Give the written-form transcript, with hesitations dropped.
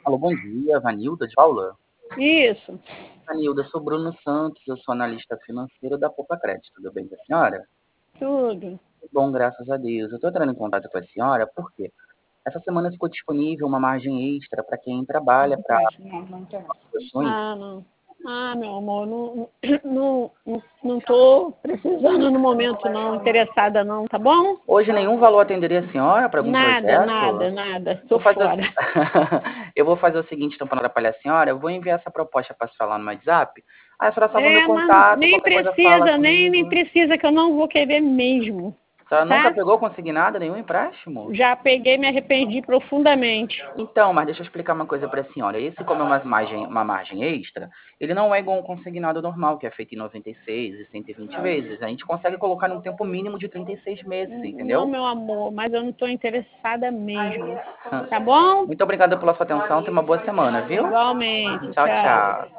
Alô, bom dia, Vanilda de Paula. Isso, Vanilda, sou Bruno Santos, eu sou analista financeiro da Poupa Crédito, tudo bem com a senhora? tudo. Bom, graças a Deus. Eu estou entrando em contato com a senhora porque essa semana ficou disponível uma margem extra para quem trabalha Não para interessa, não interessa. ações. Ah, não. Ah, meu amor, não tô precisando no momento, não, interessada não, tá bom? Hoje nenhum valor atenderia a senhora para algum Nada, projeto? nada, nada, tô Vou fazer o... fora. eu vou fazer o seguinte, então, para não atrapalhar a senhora, eu vou enviar essa proposta para se falar no WhatsApp. Aí a senhora salva meu Mas contato, nem qualquer coisa fala precisa, nem comigo. precisa, que eu não vou querer mesmo, A senhora nunca tá? pegou consignado nenhum empréstimo? Já peguei, me arrependi profundamente. Então, mas deixa eu explicar uma coisa para a senhora. Esse, como é uma margem extra, ele não é igual um consignado normal, que é feito em 96 e 120 vezes. A gente consegue colocar num tempo mínimo de 36 meses, Não, entendeu? meu amor, mas eu não tô interessada mesmo, tá bom? Muito obrigada pela sua atenção. Tenha uma boa semana, viu? Igualmente, Tchau, tchau. tchau.